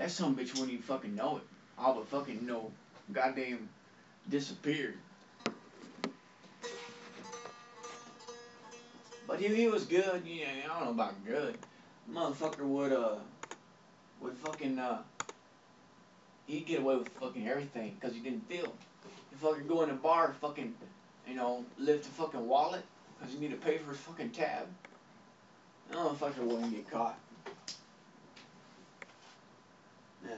That son bitch wouldn't even fucking know it. All but fucking, goddamn disappeared. But he was good. Yeah, I don't know about good. Motherfucker would fucking, he'd get away with fucking everything because he didn't feel. He'd fucking go in a bar and fucking, lift a fucking wallet because he need to pay for his fucking tab. That motherfucker wouldn't get caught. Yeah.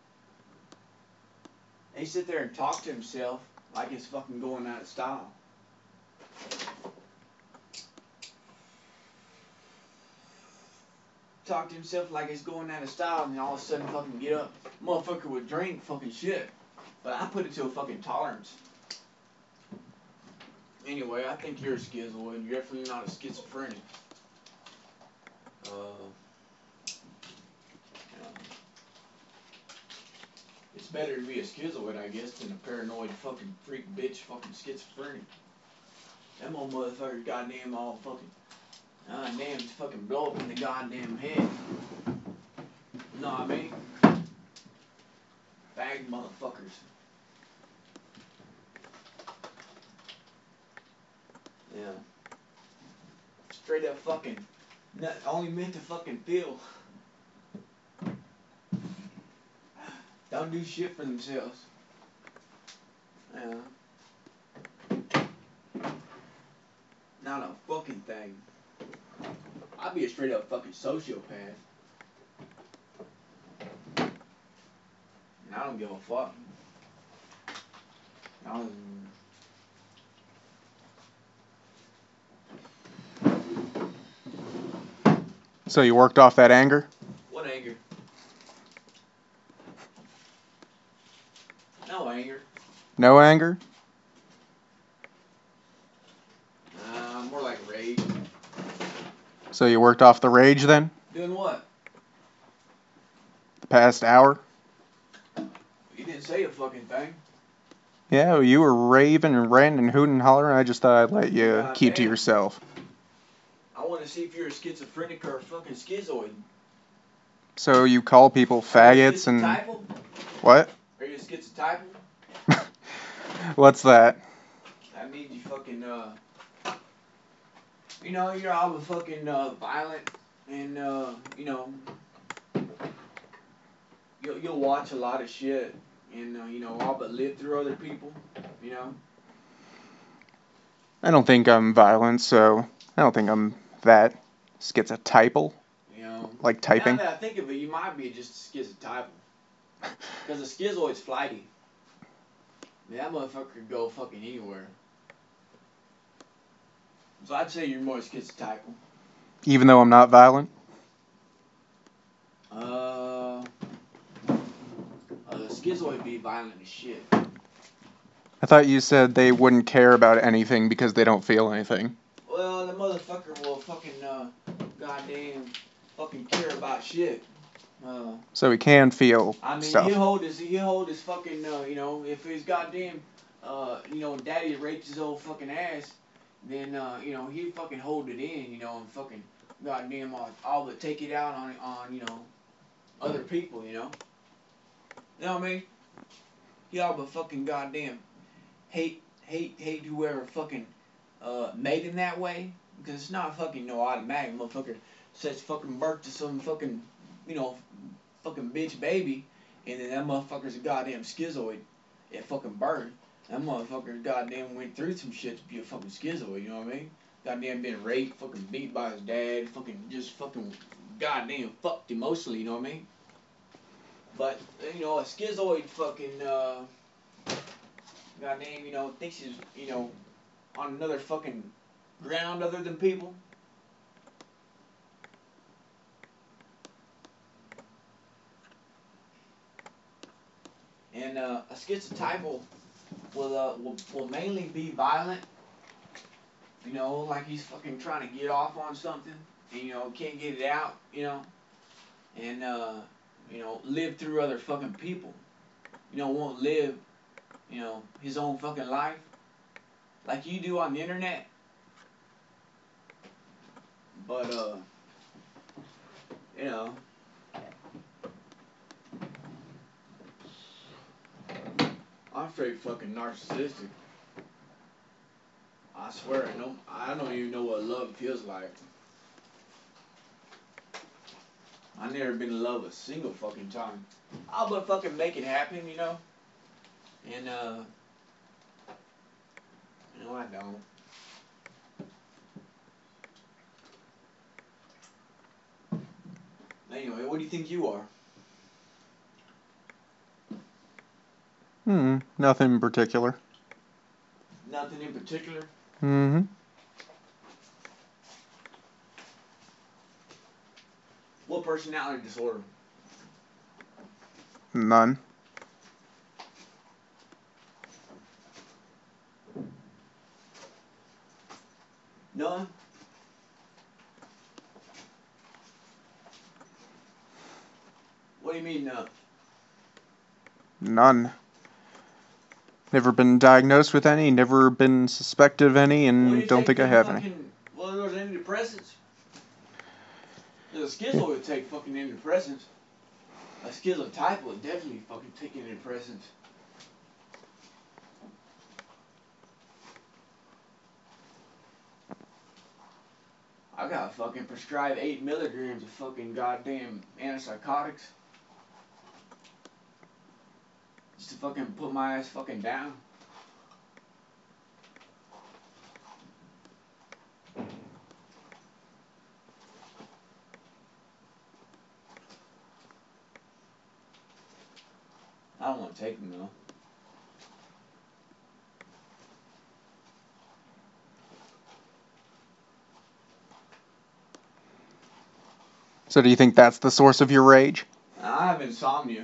He sit there and talk to himself like it's fucking going out of style. Talk to himself like it's going out of style, and all of a sudden fucking get up. Motherfucker would drink fucking shit. But I put it to a fucking tolerance. Anyway, I think you're a schizoid. You're definitely not a schizophrenic. It's better to be a schizoid, I guess, than a paranoid fucking freak bitch fucking schizophrenic. Them old motherfuckers goddamn all fucking, damn, it's fucking blow up in the goddamn head. You know what I mean? Bag motherfuckers. Yeah. Straight up fucking, only meant to fucking feel. Don't do shit for themselves. Yeah. Not a fucking thing. I'd be a straight up fucking sociopath. And I don't give a fuck. I don't. So you worked off that anger? What anger? No anger. No anger? More like rage. So you worked off the rage then? Doing what? The past hour? You didn't say a fucking thing. Yeah, well, you were raving and ranting and hooting and hollering. I just thought I'd let you God keep to damn. yourself. I want to see if you're a schizophrenic or a fucking schizoid. So you call people faggots and... What? Are you a schizotypal? What's that? That means you fucking, you're all fucking, violent and, you'll watch a lot of shit and, all but live through other people, I don't think I'm violent, so I don't think I'm that schizotypal. Like typing. Now that I think of it, you might be just schizotypal. Because a schizoid's flighty. I mean, that motherfucker could go fucking anywhere. So I'd say you're more schizotypal. Even though I'm not violent? A schizoid would be violent as shit. I thought you said they wouldn't care about anything because they don't feel anything. Well, the motherfucker will fucking, goddamn, fucking care about shit. So he can feel stuff. He'll hold his fucking, if his goddamn, daddy raped his old fucking ass, then, he'd fucking hold it in, and fucking, goddamn, all but take it out on, other people, You know what I mean? He all but fucking goddamn hate whoever fucking, made him that way, because it's not fucking no automatic. Motherfucker says fucking birth to some fucking, fucking bitch baby, and then that motherfucker's a goddamn schizoid at fucking birth. That motherfucker goddamn went through some shit to be a fucking schizoid, you know what I mean? Goddamn been raped, fucking beat by his dad, fucking just fucking goddamn fucked emotionally, you know what I mean? But, a schizoid fucking, goddamn, thinks he's, on another fucking ground other than people. And a schizotypal will mainly be violent, like he's fucking trying to get off on something, and can't get it out, and live through other fucking people. Won't live, his own fucking life like you do on the internet. But I'm straight fucking narcissistic. I swear, I don't even know what love feels like. I never been in love a single fucking time. I'll but fucking make it happen, you know? And, no, I don't. Anyway, what do you think you are? Nothing in particular. Nothing in particular? Mm-hmm. What personality disorder? None. None? What do you mean, none? None. Never been diagnosed with any, never been suspected of any, and don't think I have any. Well, there's antidepressants. There's a schizo would take fucking antidepressants. A schizotype would definitely fucking take antidepressants. I got fucking prescribed 8 milligrams of fucking goddamn antipsychotics. Just to fucking put my ass fucking down. I don't want to take them though. So do you think that's the source of your rage? I have insomnia.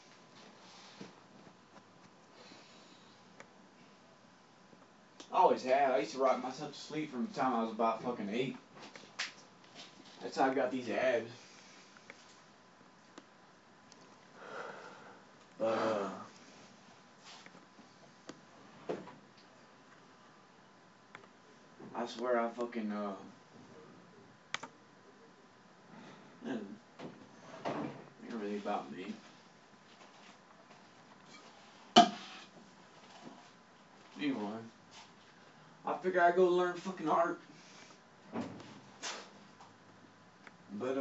I always have. I used to rock myself to sleep from the time I was about fucking 8. That's how I got these abs. But, I swear I fucking, man, it ain't really about me. Anyway, I figure I'd go learn fucking art. But,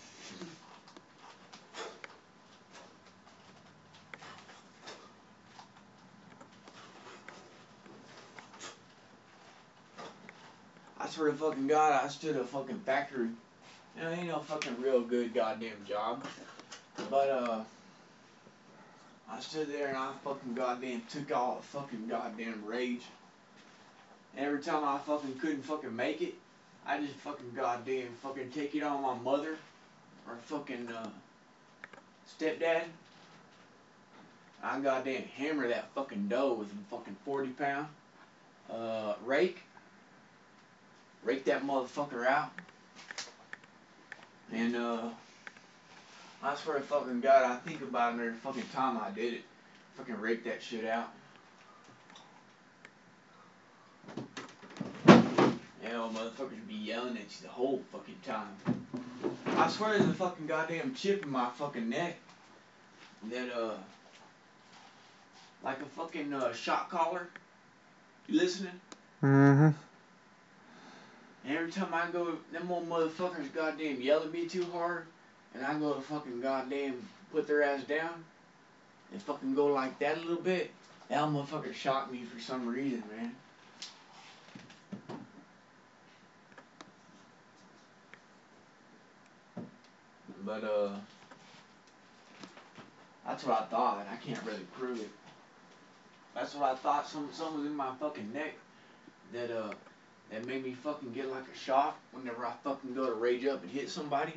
I swear to fucking God, I stood at a fucking factory. You know, ain't no fucking real good goddamn job. But, I stood there and I fucking goddamn took all the fucking goddamn rage. And every time I fucking couldn't fucking make it, I just fucking goddamn fucking take it on my mother or fucking stepdad. I goddamn hammer that fucking dough with a fucking 40-pound rake. Rake that motherfucker out. And I swear to fucking God, I think about it every fucking time I did it. Fucking rake that shit out. You know, motherfuckers be yelling at you the whole fucking time. I swear there's a fucking goddamn chip in my fucking neck that, like a fucking shot collar. You listening? Mm-hmm. And every time I go, them old motherfuckers goddamn yell at me too hard, and I go to fucking goddamn put their ass down, and fucking go like that a little bit, that motherfucker shot me for some reason, man. But, that's what I thought. I can't really prove it. That's what I thought. Something was in my fucking neck that, that made me fucking get like a shock whenever I fucking go to rage up and hit somebody.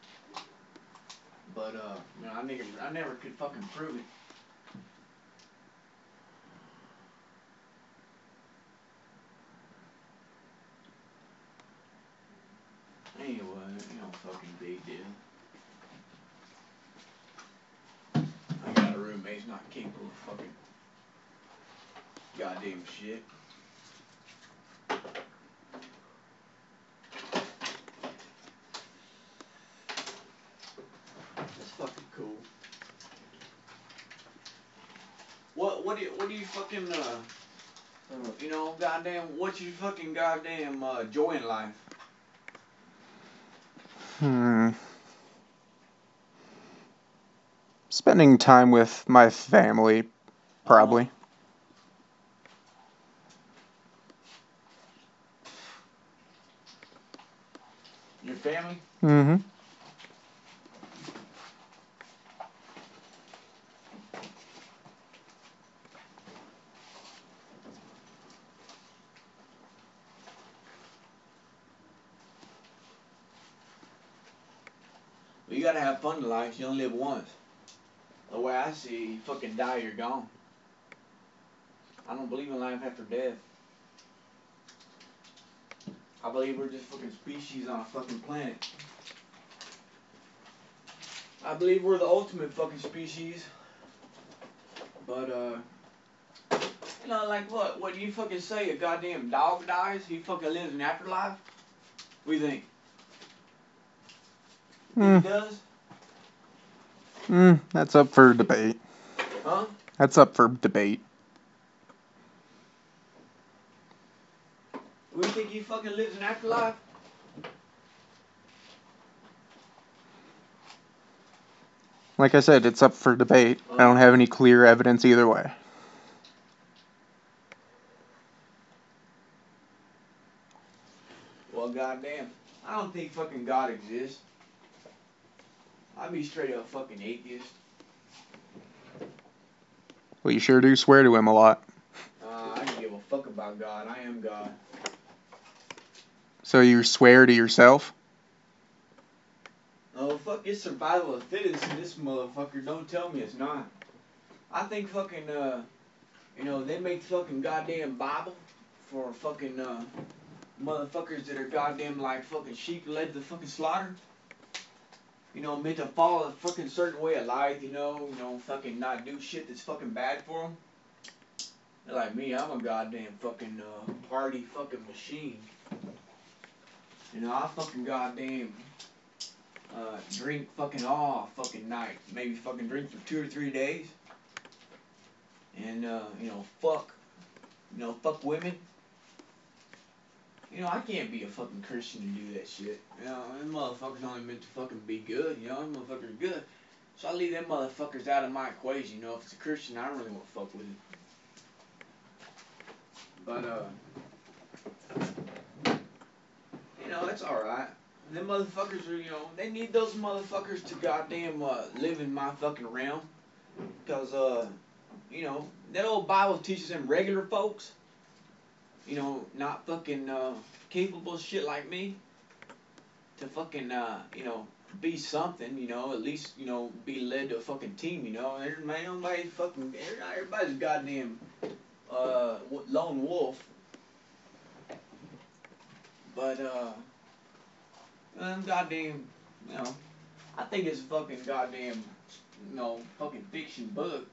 But, you know, I never could fucking prove it. Anyway, you know, fucking big deal. I got a roommate who's not capable of fucking goddamn shit. That's fucking cool. what do you fucking you know, goddamn, what's your fucking goddamn joy in life? Spending time with my family, probably. Your family? Mm-hmm. Well, you gotta have fun in life. You only live once. The way I see it, you fucking die, you're gone. I don't believe in life after death. I believe we're just fucking species on a fucking planet. I believe we're the ultimate fucking species. But, you know, like what? What do you fucking say? A goddamn dog dies? He fucking lives an afterlife? What do you think? Think he does? That's up for debate. Huh? That's up for debate. Do you think he fucking lives an afterlife? Like I said, it's up for debate. I don't have any clear evidence either way. Well, goddamn, I don't think fucking God exists. I'd be straight up fucking atheist. Well, you sure do swear to him a lot. I don't give a fuck about God. I am God. So you swear to yourself? Oh, fuck, it's survival of the fittest in this motherfucker. Don't tell me it's not. I think fucking, you know, they make fucking goddamn Bible for fucking, motherfuckers that are goddamn like fucking sheep led to fucking slaughter. You know, meant to follow a fucking certain way of life, you know, fucking not do shit that's fucking bad for them. They're like me, I'm a goddamn fucking, party fucking machine. You know, I fucking goddamn, drink fucking all fucking night. Maybe fucking drink for 2 or 3 days. And, you know, fuck women. You know, I can't be a fucking Christian and do that shit. You know, them motherfuckers only meant to fucking be good, you know, them motherfuckers are good. So I leave them motherfuckers out of my equation, you know, if it's a Christian, I don't really want to fuck with it. But, you know, it's alright. Them motherfuckers are, you know, they need those motherfuckers to goddamn, live in my fucking realm. Because, you know, that old Bible teaches them regular folks, you know, not fucking, capable shit like me, to fucking, you know, be something, you know, at least, you know, be led to a fucking team, you know. Everybody's fucking, everybody's a goddamn, lone wolf. But, goddamn, you know, I think it's a fucking goddamn, you know, fucking fiction book.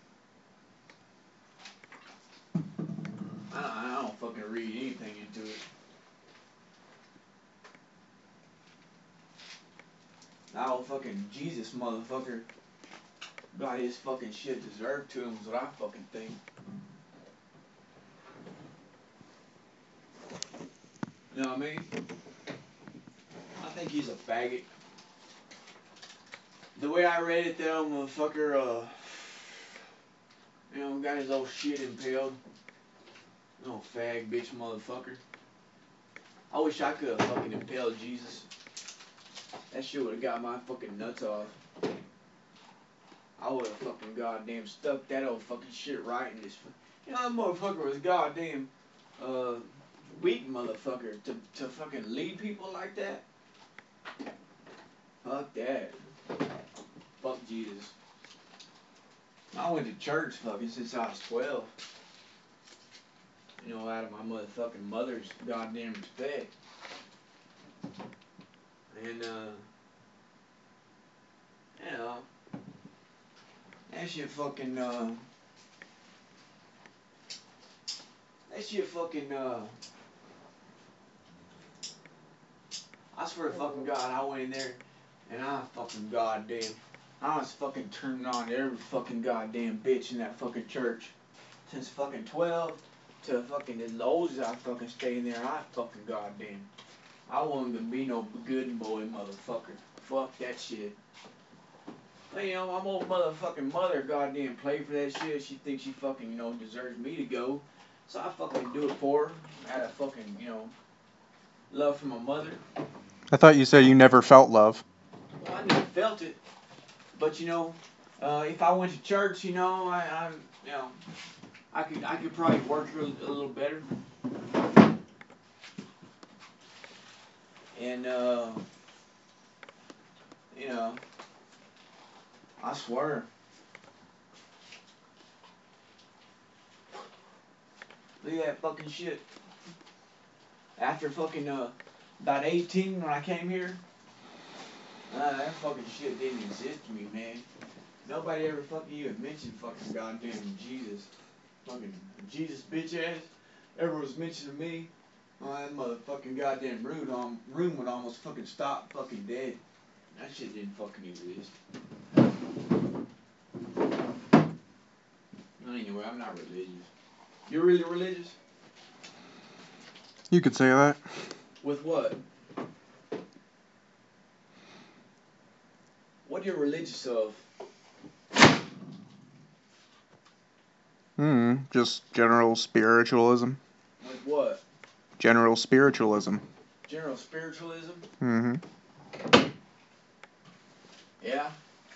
I don't fucking read anything into it. That old fucking Jesus motherfucker got his fucking shit deserved to him is what I fucking think. You know what I mean? I think he's a faggot. The way I read it, that old motherfucker, you know, got his old shit impaled. No fag bitch motherfucker. I wish I could have fucking impaled Jesus. That shit would have got my fucking nuts off. I would have fucking goddamn stuck that old fucking shit right in this. You know, that motherfucker was goddamn, weak motherfucker to fucking lead people like that. Fuck that. Fuck Jesus. I went to church fucking since I was 12. You know, out of my motherfucking mother's goddamn respect. And, you know, that shit fucking, I swear to fucking God, I went in there and I was fucking turning on every fucking goddamn bitch in that fucking church. since fucking 12 to fucking as old as I fucking stay in there. I fucking goddamn. I won't even be no good boy, motherfucker. Fuck that shit. But, you know, my old motherfucking mother goddamn played for that shit. She thinks she fucking, you know, deserves me to go. So I fucking do it for her. Out of fucking, you know, love for my mother. I thought you said you never felt love. Well, I never felt it. But, you know, if I went to church, you know, you know, I could probably work a little better. And, you know, I swear. Look at that fucking shit. After fucking, about 18 when I came here, that fucking shit didn't exist to me, man. Nobody ever fucking even mentioned fucking goddamn Jesus. Fucking Jesus bitch ass. Ever was mentioned to me. That motherfucking goddamn room would almost fucking stop fucking dead. That shit didn't fucking exist. Anyway, I'm not religious. You're really religious? You could say that. With what? What are you religious of? Just general spiritualism. With what? General spiritualism. General spiritualism? Mm-hmm. Yeah.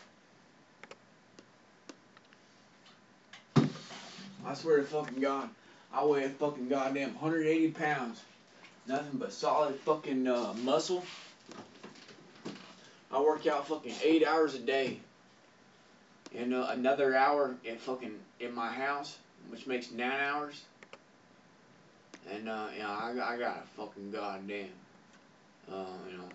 I swear to fucking God, I weigh a fucking goddamn 180 pounds. Nothing but solid fucking muscle. I work out fucking 8 hours a day. And another hour in my house, which makes 9 hours. And you know, I got a fucking goddamn, you know.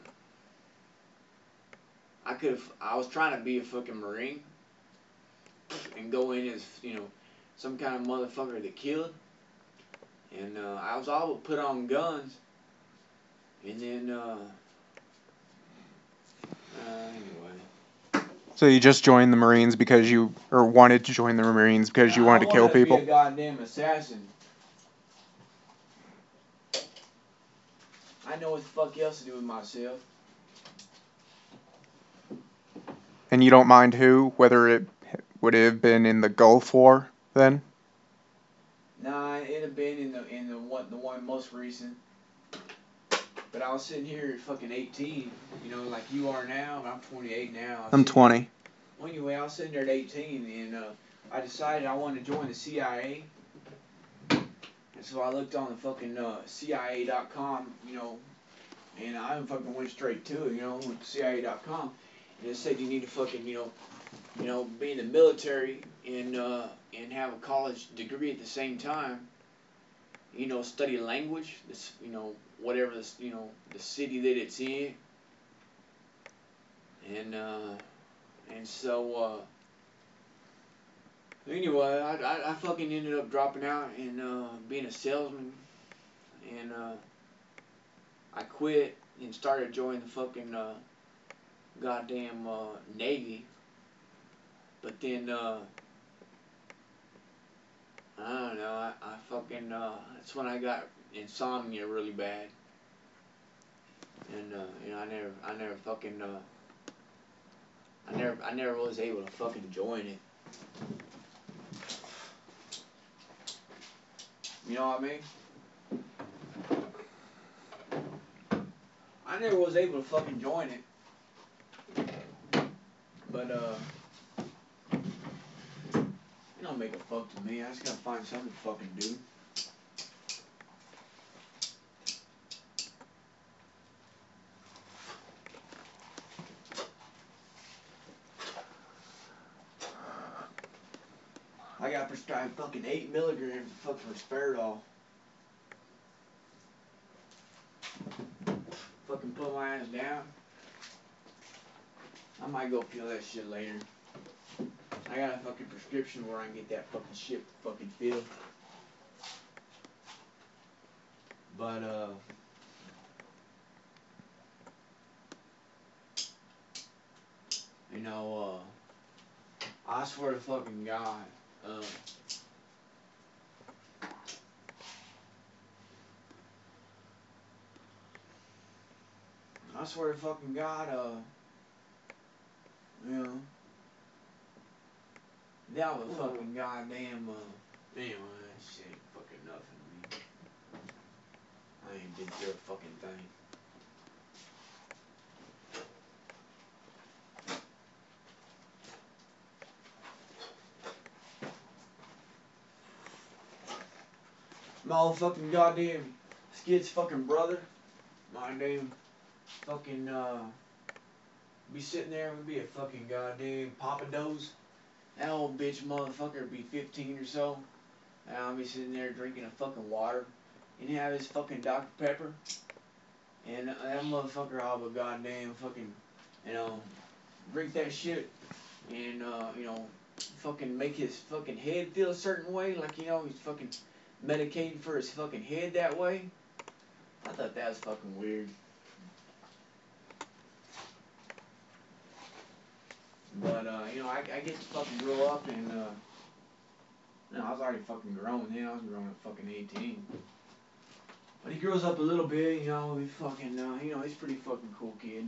I was trying to be a fucking Marine and go in as, you know, some kind of motherfucker that killed. And I was all put on guns. And then, anyway. So you just joined the Marines because wanted to join the Marines because you wanted to kill people? I wanted to be a goddamn assassin. I know what the fuck else to do with myself. And you don't mind who? Whether it would have been in the Gulf War then? Nah, it'd have been in the one most recent. But I was sitting here at fucking 18, you know, like you are now, and I'm 28 now. I'm 20. Well, anyway, I was sitting there at 18, and I decided I wanted to join the CIA. And so I looked on the fucking CIA.com, you know, and I fucking went straight to it, you know, went to CIA.com, and it said you need to fucking, you know, be in the military and have a college degree at the same time. You know, study language, this, you know, whatever this, you know, the city that it's in, and so anyway, I fucking ended up dropping out and being a salesman, and I quit and started joining the fucking goddamn Navy, but then I don't know, I fucking that's when I got insomnia really bad. And you know, I never fucking I never was able to fucking join it. You know what I mean? I never was able to fucking join it. But it don't make a fuck to me. I just gotta find something to fucking do. I got prescribed fucking 8 milligrams of fucking Risperidol. Fucking put my ass down. I might go feel that shit later. I got a fucking prescription where I can get that fucking shit fucking filled. But you know, I swear to fucking God, I swear to fucking God, you know, that was fucking goddamn, anyway, that shit ain't fucking nothing to me. I ain't been through a fucking thing. My old fucking goddamn Skid's fucking brother, my damn fucking, be sitting there and be a fucking goddamn Papa Do's. That old bitch motherfucker be 15 or so. And I'll be sitting there drinking a fucking water. And he have his fucking Dr. Pepper. And that motherfucker all but goddamn fucking, you know, drink that shit. And, you know, fucking make his fucking head feel a certain way. Like, you know, he's fucking medicating for his fucking head that way. I thought that was fucking weird. But, you know, I get to fucking grow up and, no, I was already fucking grown then. I was grown at fucking 18. But he grows up a little bit, you know, he fucking, you know, he's a pretty fucking cool kid.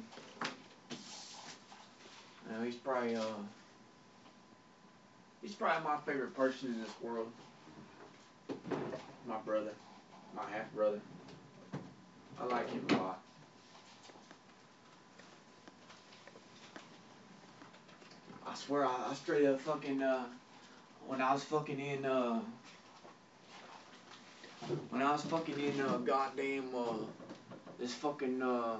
He's probably my favorite person in this world. My brother. My half-brother. I like him a lot. I swear, I straight up fucking, when I was fucking in, goddamn, this fucking,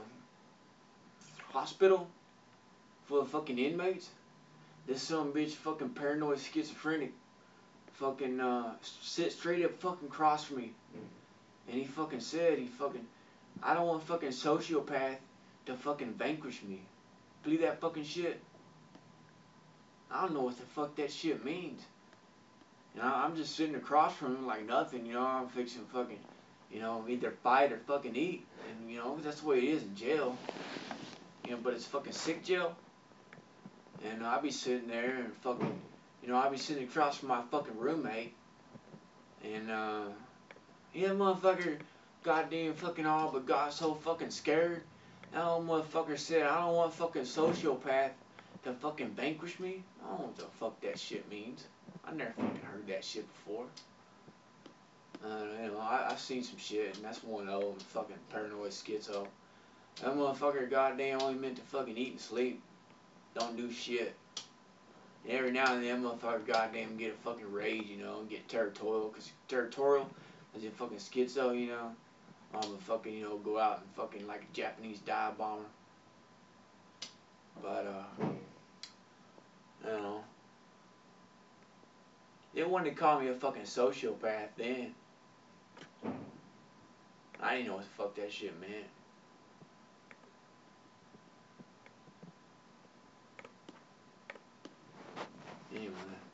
hospital for the fucking inmates, this some bitch fucking paranoid schizophrenic fucking, sit straight up fucking across from me. And he fucking said, I don't want fucking sociopath to fucking vanquish me. Believe that fucking shit? I don't know what the fuck that shit means. You know, I'm just sitting across from him like nothing, you know, I'm fixing fucking, you know, either fight or fucking eat. And, you know, that's the way it is in jail. You know, but it's fucking sick jail. And I'll be sitting there and fucking, you know, I'll be sitting across from my fucking roommate. And, yeah, motherfucker, goddamn fucking all but got so fucking scared. That old motherfucker said, I don't want fucking sociopath to fucking vanquish me. I don't know what the fuck that shit means. I never fucking heard that shit before. You know, I've seen some shit, and that's one of them, fucking paranoid schizo. That motherfucker goddamn only meant to fucking eat and sleep. Don't do shit. And every now and then, that motherfucker goddamn get a fucking rage, you know, and get territorial, because territorial is a fucking schizo, you know. Fucking, you know, go out and fucking like a Japanese dive bomber. But, I don't know. They wanted to call me a fucking sociopath then. I didn't know what the fuck that shit meant. Anyway.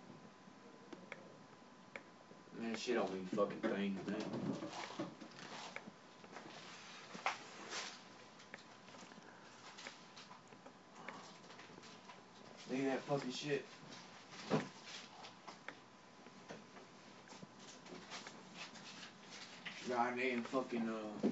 Man, shit don't mean fucking things, man. Look at that fucking shit. Goddamn fucking,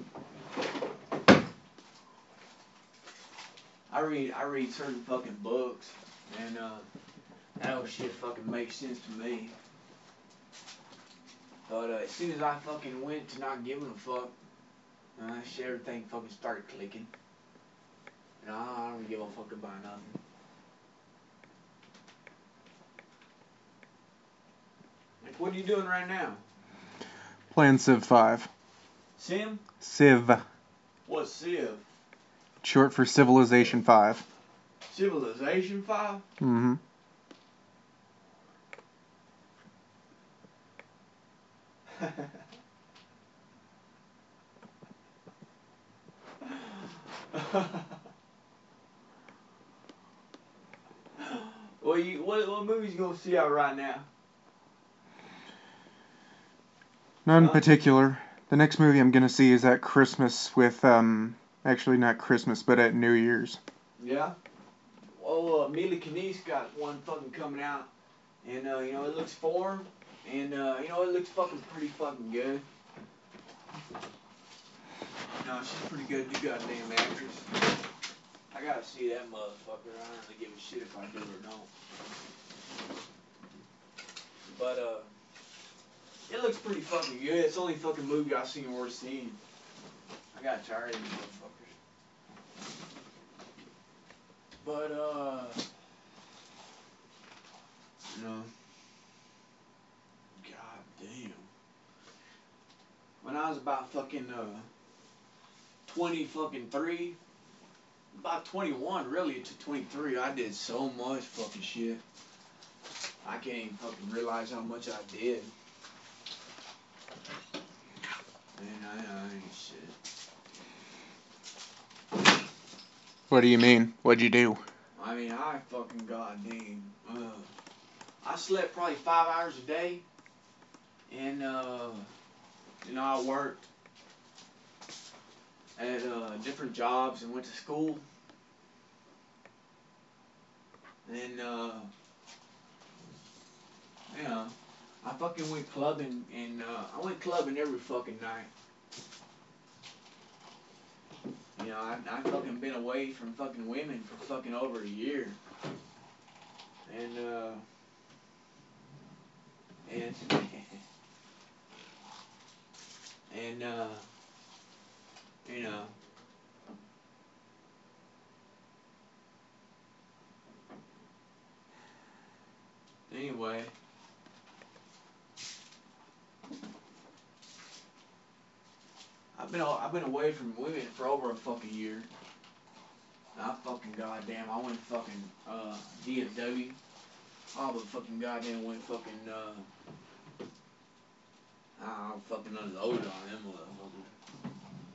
I read certain fucking books, and, that old shit fucking makes sense to me. But, as soon as I fucking went to not giving a fuck, shit, everything fucking started clicking. And I don't give a fuck about nothing. Like, what are you doing right now? Playing Civ 5. Sim? Civ. What's Civ? Short for Civilization 5. Civilization 5? Mm-hmm. What movies you gonna see out right now? None in particular. The next movie I'm gonna see is at Christmas with, actually not Christmas, but at New Year's. Yeah? Well, Mila Kunis got one fucking coming out, and, you know, it looks foreign, and, you know, it looks fucking pretty fucking good. No, she's pretty good, you goddamn actress. I gotta see that motherfucker. I don't really give a shit if I do or don't. But it looks pretty fucking good. It's the only fucking movie I've seen worth seeing. I got tired of these motherfuckers. But you know, god damn. When I was about fucking 20 fucking 3, about 21 really to 23, I did so much fucking shit. I can't even fucking realize how much I did. Man, I ain't shit. What do you mean? What'd you do? I mean, I fucking goddamn. I slept probably 5 hours a day, and you know, I worked at different jobs and went to school, and you know, I fucking went clubbing, and I went clubbing every fucking night. You know, I fucking been away from fucking women for fucking over a year, and and and you know. Anyway, I've been away from women for over a fucking year. And I fucking goddamn, I went fucking DFW. All the fucking goddamn went fucking I fucking unloaded on them motherfuckers.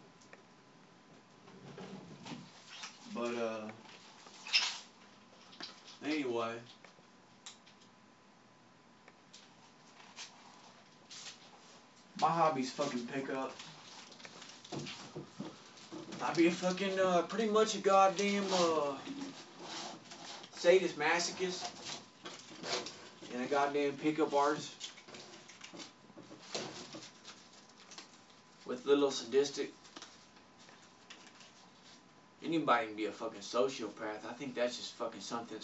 But anyway. My hobby's fucking pickup. I be a fucking pretty much a goddamn sadist masochist and a goddamn pickup artist with little sadistic. Anybody can be a fucking sociopath. I think that's just fucking somebody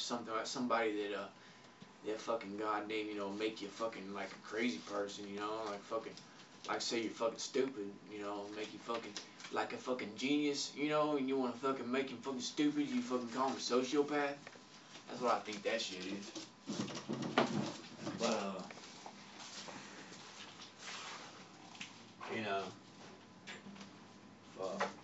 that fucking goddamn, you know, make you fucking like a crazy person, you know, like fucking, like say you're fucking stupid, you know, make you fucking like a fucking genius, you know, and you want to fucking make him fucking stupid, you fucking call him a sociopath. That's what I think that shit is. But you know, fuck.